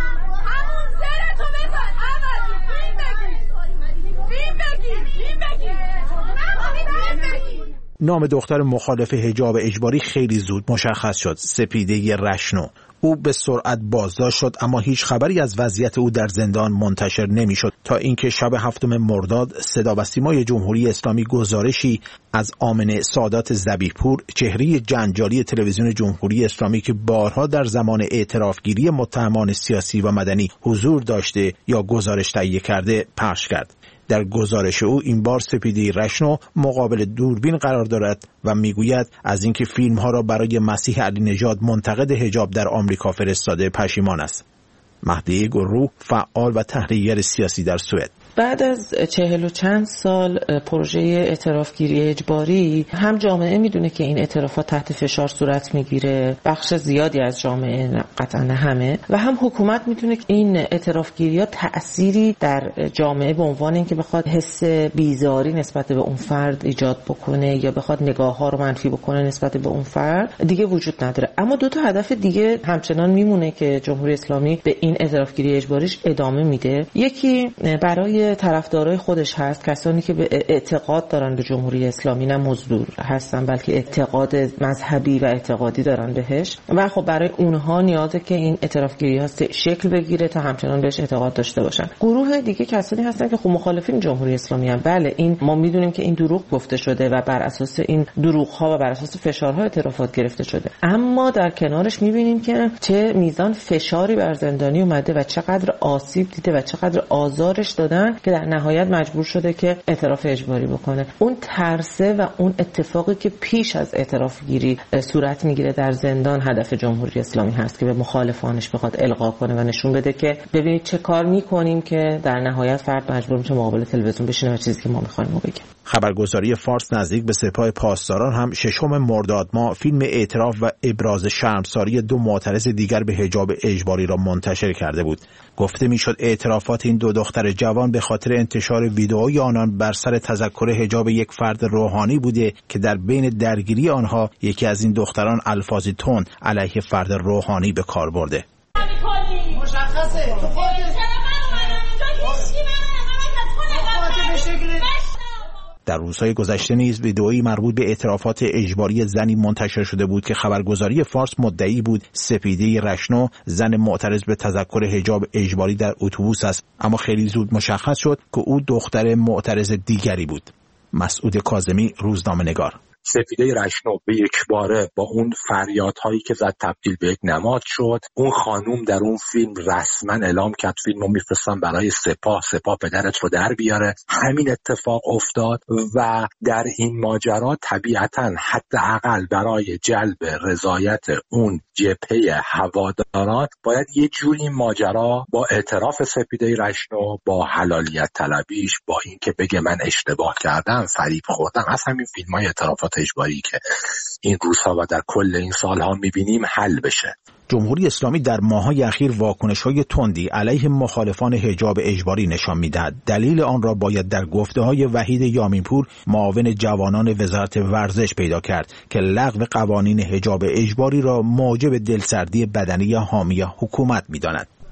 نام دختر مخالف حجاب اجباری خیلی زود مشخص شد: سپیده رشنو. او به سرعت بازداشت شد، اما هیچ خبری از وضعیت او در زندان منتشر نمی‌شد تا اینکه شب هفتم مرداد صدا و سیمای جمهوری اسلامی گزارشی از آمنه سادات ذبیح‌پور، چهره جنجالی تلویزیون جمهوری اسلامی که بارها در زمان اعترافگیری متهمان سیاسی و مدنی حضور داشته یا گزارش تهیه کرده، پخش کرد. در گزارش او این بار سپیده رشنو مقابل دوربین قرار دارد و میگوید از اینکه فیلم ها را برای مسیح علی نژاد منتقد حجاب در آمریکا فرستاده پشیمان است. مهدی گروه، فعال و تحلیلگر سیاسی در سوئد: بعد از چهل و چند سال پروژه اعترافگیری اجباری، هم جامعه میدونه که این اعترافات تحت فشار صورت میگیره، بخش زیادی از جامعه، قطعا همه، و هم حکومت میدونه که این اعترافگیری ها تأثیری در جامعه به عنوان اینکه بخواد حس بیزاری نسبت به اون فرد ایجاد بکنه یا بخواد نگاه ها رو منفی بکنه نسبت به اون فرد دیگه وجود نداره. اما دو تا هدف دیگه همچنان میمونه که جمهوری اسلامی به این اعترافگیری اجباریش ادامه میده. یکی برای طرفدارای خودش هست، کسانی که به اعتقاد دارن به جمهوری اسلامی، نه مزدور هستن بلکه اعتقاد مذهبی و اعتقادی دارن بهش، و خب برای اونها نیازه که این اعترافگیری ها شکل بگیره تا همچنان بهش اعتقاد داشته باشن. گروه دیگه کسانی هستن که خب مخالفین جمهوری اسلامی هستن. بله، این ما میدونیم که این دروغ گفته شده و بر اساس این دروغ ها و بر اساس فشارها اعترافات گرفته شده، اما در کنارش میبینیم که چه میزان فشاری بر زندانی اومده و چقدر آسیب دیده و چقدر آزارش دادن که در نهایت مجبور شده که اعتراف اجباری بکنه. اون ترسه و اون اتفاقی که پیش از اعتراف گیری صورت میگیره در زندان هدف جمهوری اسلامی هست که به مخالفانش بخواد القا کنه و نشون بده که ببینید چه کار میکنیم که در نهایت فرد مجبور میشه مقابل تلویزیون بشینه و چیزی که ما میخوایم بگیم. خبرگزاری فارس نزدیک به سپاه پاسداران هم ششم مرداد ماه فیلم اعتراف و ابراز شرمساری دو معترض دیگر به حجاب اجباری را منتشر کرده بود. گفته میشد اعترافات این دو دختر جوان به خاطر انتشار ویدئوی آنان بر سر تذکر حجاب یک فرد روحانی بوده که در بین درگیری آنها یکی از این دختران الفاظی تند علیه فرد روحانی به کار برده. مشخصه تو خودت در روزهای گذشته نیز ویدئویی مربوط به اعترافات اجباری زنی منتشر شده بود که خبرگزاری فارس مدعی بود سپیده رشنو زن معترض به تذکر حجاب اجباری در اتوبوس است، اما خیلی زود مشخص شد که او دختر معترض دیگری بود. مسعود کاظمی، روزنامه‌نگار: سپیده رشنو به یک باره با اون فریادهایی که زد تبدیل به یک نماد شد. اون خانوم در اون فیلم رسما اعلام کرد فیلمو میفرستم برای سپاه، سپاه پدرت رو در بیاره. همین اتفاق افتاد و در این ماجرا طبیعتاً حداقل برای جلب رضایت اون جبهه هواداران باید یه جوری ماجرا با اعتراف سپیده رشنو، با حلالیت طلبیش، با اینکه بگه من اشتباه کردم، فریب خوردم، از همین فیلم‌های اعترافات اجباری که این روزها و در کل این سالها می‌بینیم حل بشه. جمهوری اسلامی در ماه‌های اخیر واکنش‌های تندی علیه مخالفان حجاب اجباری نشان می‌دهد. دلیل آن را باید در گفته‌های وحید یامین‌پور، معاون جوانان وزارت ورزش پیدا کرد که لغو قوانین حجاب اجباری را موجب دلسردی بدنی حامی حکومت می‌داند.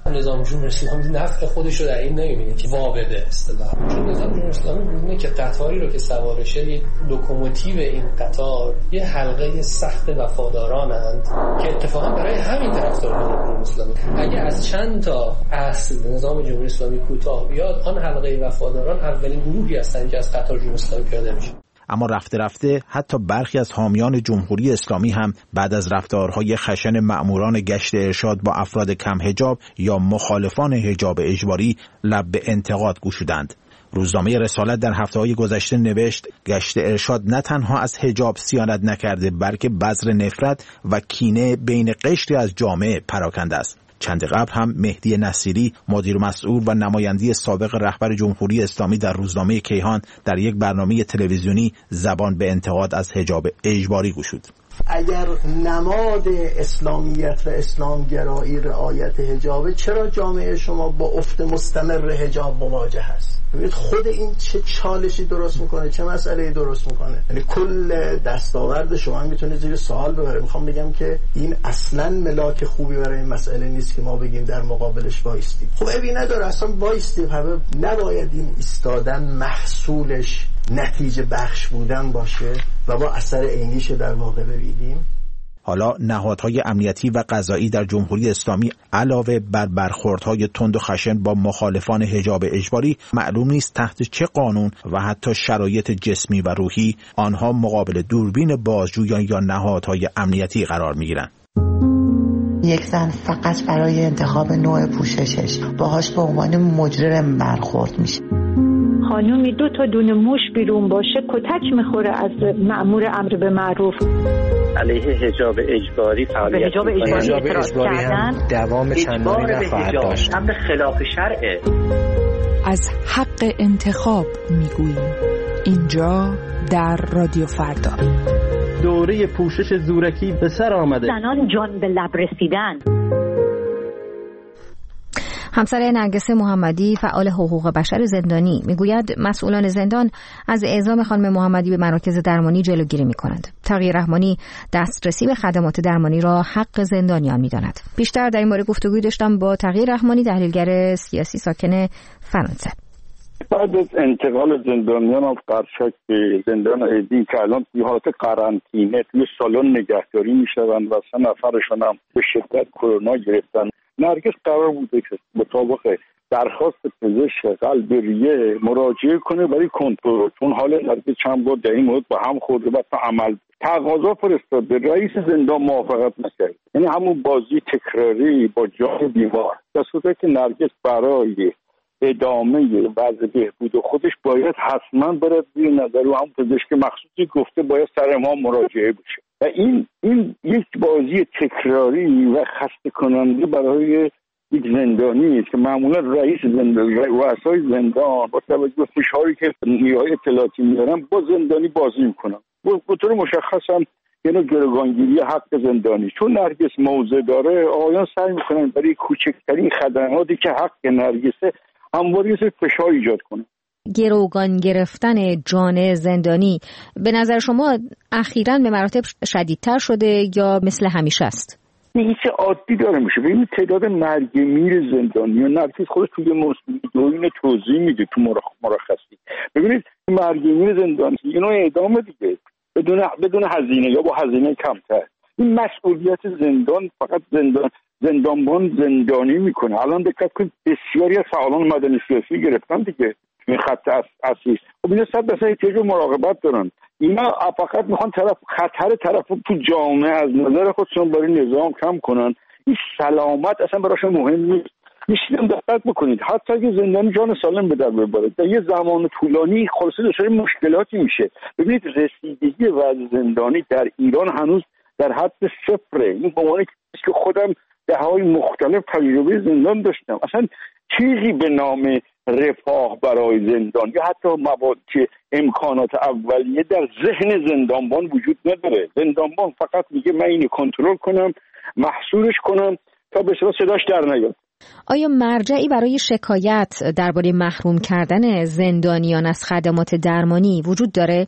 نظام جمهوری اسلامی نفع خودش رو در این نمی‌بینه که وا بده اصطلاحاً، چون نظام جمهوری اسلامی می‌بینه که قطاری رو که سوارشه، یک لوکوموتیو این قطار یه حلقه سخت وفادارانند که اتفاقا برای همین طرفداران جمهوری اسلامی اگه از چند تا اصل نظام جمهوری اسلامی کوتاه بیاد، آن حلقه وفاداران اولین گروهی هستند که از قطار جمهوری اسلامی پیاده میشه. اما رفته رفته حتی برخی از حامیان جمهوری اسلامی هم بعد از رفتارهای خشن مأموران گشت ارشاد با افراد کم حجاب یا مخالفان حجاب اجباری لب به انتقاد گشودند. روزنامه رسالت در هفته‌های گذشته نوشت گشت ارشاد نه تنها از حجاب صیانت نکرده، بلکه بذر نفرت و کینه بین قشری از جامعه پراکنده است. چند قبل هم مهدی نصیری، مدیر مسئول و نماینده سابق رهبر جمهوری اسلامی در روزنامه کیهان، در یک برنامه تلویزیونی زبان به انتقاد از حجاب اجباری گشود. اگر نماد اسلامیت و اسلامگرایی رعایت حجابه، چرا جامعه شما با افت مستمر حجاب مواجه است؟ ببینید خود این چه چالشی درست میکنه، چه مسئله درست میکنه. یعنی کل دستاورد شما میتونه زیر سوال ببره. میخوام بگم که این اصلا ملاک خوبی برای این مسئله نیست که ما بگیم در مقابلش وایستیم. خب ابی نداره اصلا وایستیم، همه نباید این ایستادن محصولش نتیجه بخش بودن باشه و با اثر عینیش در واقع ببینیم. حالا نهادهای امنیتی و قضایی در جمهوری اسلامی علاوه بر برخوردهای تند و خشن با مخالفان حجاب اجباری، معلوم نیست تحت چه قانون و حتی شرایط جسمی و روحی آنها مقابل دوربین بازجویان یا نهادهای امنیتی قرار میگیرند. یک زن فقط برای انتخاب نوع پوششش باهاش به عنوان مجرم برخورد میشه. خانومی دو تا دونه موش بیرون باشه کتک میخوره از مأمور امر به معروف. علیه حجاب اجباری فعالیت حجاب اجباری اعتراض کردن دوام چندانی نخواهد داشت. امر خلاف شرعه. از حق انتخاب میگوییم اینجا در رادیو فردا. دوره پوشش زورکی به سر آمده. زنان جان به لب رسیدن. همسر نرگس محمدی فعال حقوق بشر زندانی میگوید مسئولان زندان از اعزام خانم محمدی به مراکز درمانی جلوگیری میکنند. تقی رحمانی دسترسی به خدمات درمانی را حق زندانیان میداند. بیشتر در این باره گفتگوی داشتم با تقی رحمانی، تحلیلگر سیاسی ساکن فرانسه. بعد از انتقال زندانیان از قرچک به زندان ایدین که الان توی حالت قرنطینه توی سالن نگهداری میشوند و سه نفرشون هم به شدت کرونا گرفتن، نرگس قرار بوده که مطابق درخواست پزشک قلب ریه مراجعه کنه برای کنترل، چون حال نرگس چند بار در این مورد با هم خورده و تا عمل تقاضا فرستاد به رئیس زندان موافقت نکرد. یعنی همون بازی تکراری با جان بیمار. در صورتی که نرگس برای ادامه وضع بهبود خودش باید حتما برد زیر نظر و هم پزشک مخصوصی گفته باید سر ما مراجعه بشه و این این یک بازی تکراری و خسته کننده برای یک زندانی است که معمولا رئیس زندان رؤسای زندان با توجه به فشاری که نیروهای اطلاعاتی میارن با زندانی بازی میکنن. به طور مشخص هم یعنی گروگانگیری حق زندانی. چون نرگس موضع داره، آقایان سعی میکنن برای کوچکترین خدماتی که حق نرگسه همواره یه سری فشار ایجاد کنه. گروگان گرفتن جان زندانی به نظر شما اخیراً به مراتب شدیدتر شده یا مثل همیشه است؟ این چه عادی داره میشه. ببینید تعداد مرگ میر زندانی و نرگس خودش توی مسئولین توضیح میده تو مرخصی. ببینید مرگ میر زندانی اینو اعدام دیگه بدون بدون هزینه یا با هزینه کمتر. این مسئولیت زندان فقط زندان زندانبان زندانی میکنه. الان دقت کنید بسیاری از فعالان مدنی سیاسی گرفتن دیگه این خط اصلی. خب اینا صد درصد احتیاج به مراقبت دارن. اینا فقط میخوان طرف خطر طرف تو جامعه از نظر خودشون برای نظام کم کنن. این سلامت اصلا براشون مهم نیست. میشینم دقت بکنید حتی اگه زندانی جان سالم به در ببره در یه زمان طولانی خلاصه دچار مشکلاتی میشه. ببینید رسیدگی وضع زندانی در ایران هنوز در حد صفره. این به معنی که خودم دههای مختلف تجربه زندان داشتم. اصلا چیزی به نام رفاه برای زندان یا حتی مواد که امکانات اولیه در ذهن زندانبان وجود نداره. زندانبان فقط میگه من اینو کنترل کنم، محصولش کنم تا به صداش در نیاد. آیا مرجعی برای شکایت درباره محروم کردن زندانیان از خدمات درمانی وجود داره؟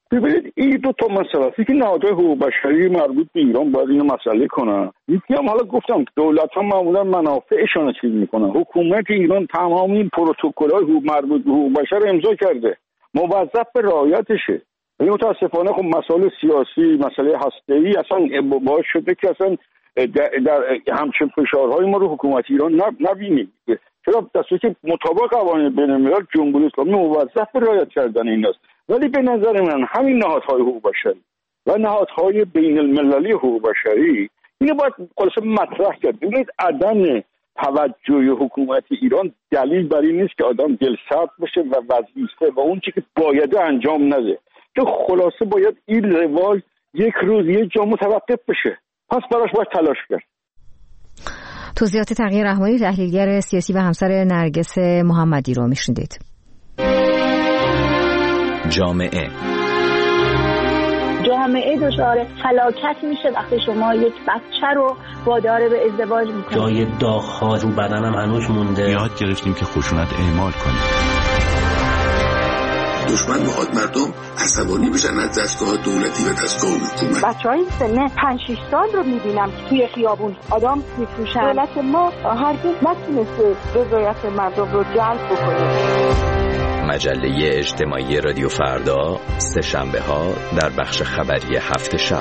ببینید این دو تا مسئله است که نهادهای حقوق بشری مربوط به ایران باید اینو مسئله کنن. یکی هم حالا گفتم دولت ها معمولا منافعشون رو چیز میکنن. حکومت ایران تمام این پروتکل‌های حقوق مربوط به حقوق بشر امضا کرده، موظف به رعایتشه. این متاسفانه خب مسائل سیاسی، مسئله هسته‌ای اصلا باعث شده که اصلا در, در همچین فشارهای ما رو حکومت ایران نبینیم. چرا دسته که مطابق قوانین بین‌الملل جمهوری اسلامی موظف به رعایت کردن این است. ولی به نظر من همین نهادهای حقوق بشری و نهادهای بین المللی حقوق بشری اینو باید خلاصه مطرح کرد. ببینید عدم توجه حکومت ایران دلیل بر این نیست که آدم دلسرد بشه و وظیفه و اون چیزی که باید انجام نده. که خلاصه باید این روال یک روز یک جا متوقف بشه. پس براش باید تلاش کرد. توضیحات تغییر رحمانی، تحلیلگر سیاسی و همسر نرگس محمدی رو میشنیدید. جامعه جامعه دچار فلاکت میشه وقتی شما یک بچه رو وادار به ازدواج میکنید. جای داغ‌ها رو بدنم هنوز مونده. یاد گرفتیم که خشونت اعمال کنیم. دشمن میخواد مردم عصبانی بشن از دستگاه دولتی و دستگاه حکومت. بچهای سن پنج شش سال رو میبینم توی خیابون آدم میفروشن. دولت ما هرگز نتونسته رضایت مردم رو جلب بکنه. مجله اجتماعی رادیو فردا، سه شنبه ها در بخش خبری هفت شب.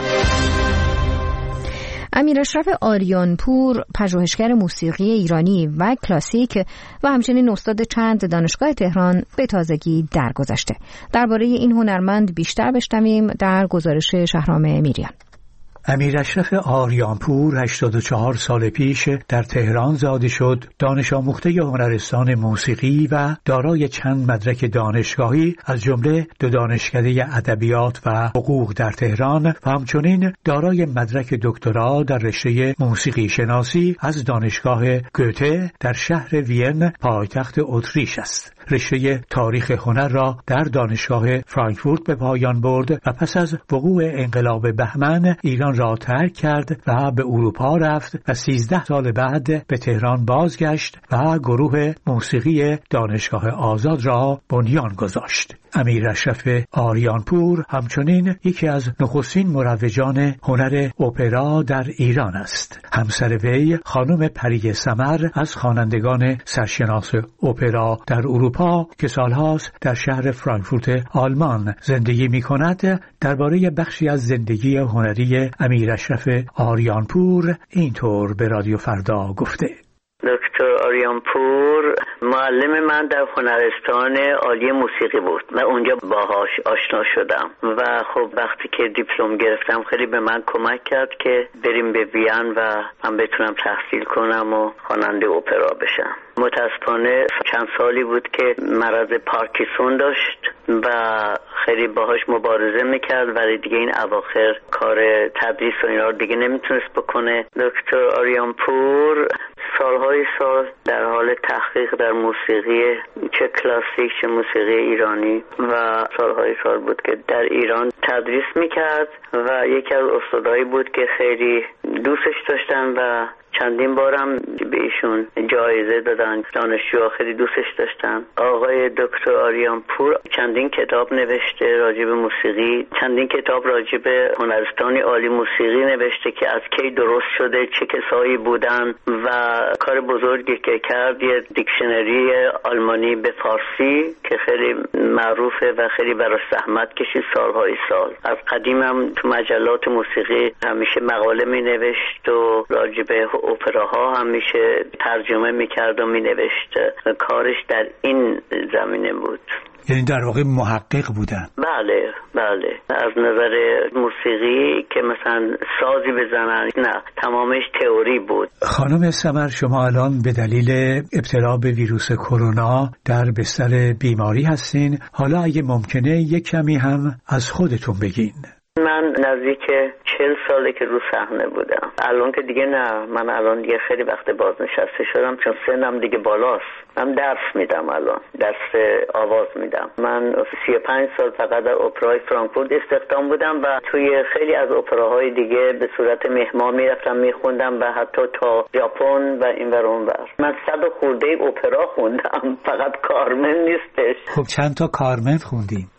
امیر اشرف آریانپور، پژوهشگر موسیقی ایرانی و کلاسیک و همچنین استاد چند دانشگاه تهران، به تازگی درگذشته. درباره این هنرمند بیشتر بشنویم در گزارش شهرام میریان. امیر اشرف آریانپور هشتاد و چهار سال پیش در تهران زاده شد. دانش آموخته هنرستان موسیقی و دارای چند مدرک دانشگاهی از جمله دو دانشکده ادبیات و حقوق در تهران و همچنین دارای مدرک دکترا در رشته موسیقی شناسی از دانشگاه گوته در شهر وین پایتخت اتریش است. رشته تاریخ هنر را در دانشگاه فرانکفورت به پایان برد و پس از وقوع انقلاب بهمن ایران را ترک کرد و به اروپا رفت و سیزده سال بعد به تهران بازگشت و گروه موسیقی دانشگاه آزاد را بنیان گذاشت. امیر اشرف آریانپور همچنین یکی از نخستین مروجان هنر اپرا در ایران است. همسر وی خانم پری سمر از خوانندگان سرشناس اپرا در اروپا که سالهاست در شهر فرانکفورت آلمان زندگی می کند، درباره بخشی از زندگی هنری امیر اشرف آریانپور اینطور به رادیو فردا گفته: دکتر آریانپور معلم من در هنرستان عالی موسیقی بود. من اونجا باهاش آشنا شدم و خب وقتی که دیپلم گرفتم خیلی به من کمک کرد که بریم به وین و من بتونم تحصیل کنم و خواننده اپرا بشم. متاسفانه چند سالی بود که مرض پارکینسون داشت و خیلی باهاش مبارزه میکرد ولی دیگه این اواخر کار تدریس و اینا رو دیگه نمیتونست بکنه. دکتر آریانپور سالهای سال در حال تحقیق در موسیقی چه کلاسیک چه موسیقی ایرانی و سالهای سال بود که در ایران تدریس میکرد و یکی از استادایی بود که خیلی دوستش داشتن و چندین بارم به ایشون جایزه دادن. دانشجوها خیلی دوستش داشتن. آقای دکتر آریانپور چندین کتاب نوشته راجع به موسیقی، چندین کتاب راجع به هنرستان عالی موسیقی نوشته که از کی درست شده، چه کسایی بودن و کار بزرگی که کرد یه دیکشنری آلمانی به فارسی که خیلی معروفه و خیلی براش زحمت کشید سالهای سال. از قدیم هم تو مجلات موسیقی همیشه مقاله می نوشت و راجع به اپراها همیشه ترجمه میکرد و مینوشت. کارش در این زمینه بود. یعنی در واقع محقق بودن. بله بله. از نظر موسیقی که مثلا سازی بزنن نه، تمامش تئوری بود. خانم سمر، شما الان به دلیل ابتلا به ویروس کرونا در بستر بیماری هستین. حالا اگه ممکنه یک کمی هم از خودتون بگین. من نزدیک چهل ساله که رو صحنه بودم. الان که دیگه نه، من الان دیگه خیلی وقت بازنشسته شدم چون سنم دیگه بالاست. من درس میدم، الان درس آواز میدم. من سی و پنج سال فقط در اپرای فرانکفورت استخدام بودم و توی خیلی از اپراهای دیگه به صورت مهمان میرفتم میخوندم و حتی تا ژاپن و این ور اون ور. من صد و خورده اپرا خوندم، فقط کارمن نیستش. خب چند تا کارمن خوندیم؟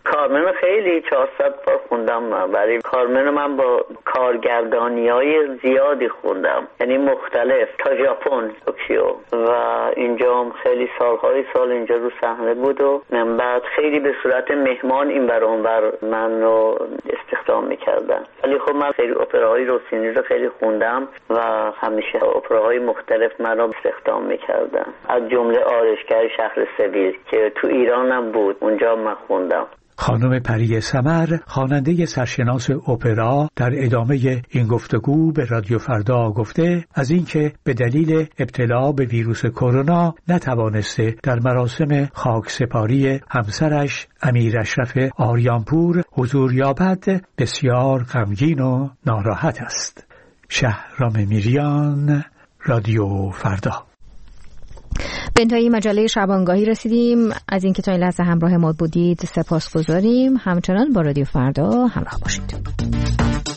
کارمن خیلی چهارصد بار خوندم من، ولی کارمن من با کارگردانی‌های زیادی خوندم، یعنی مختلف، تا ژاپن، توکیو و اینجا هم خیلی سالهای سال اینجا رو صحنه بود و من بعد خیلی به صورت مهمان این بر اون بر من رو استخدام میکردن. ولی خب من خیلی اپراهای روسینی رو خیلی خوندم و همیشه اپراهای مختلف من رو استخدام میکردن، از جمله آرشگر شهر سویل که تو ایران هم بود، اونجا من خوندم. خانم پری ثمر، خواننده سرشناس اپرا، در ادامه این گفتگو به رادیو فردا گفته از اینکه به دلیل ابتلا به ویروس کرونا نتوانسته در مراسم خاکسپاری همسرش امیر اشرف آریانپور حضور یابد بسیار غمگین و ناراحت است. شهرام میریان، رادیو فردا. به انتهای مجله شبانگاهی رسیدیم. از اینکه تا این لحظه همراه ما بودید سپاسگزاریم. همچنان با رادیو فردا همراه باشید.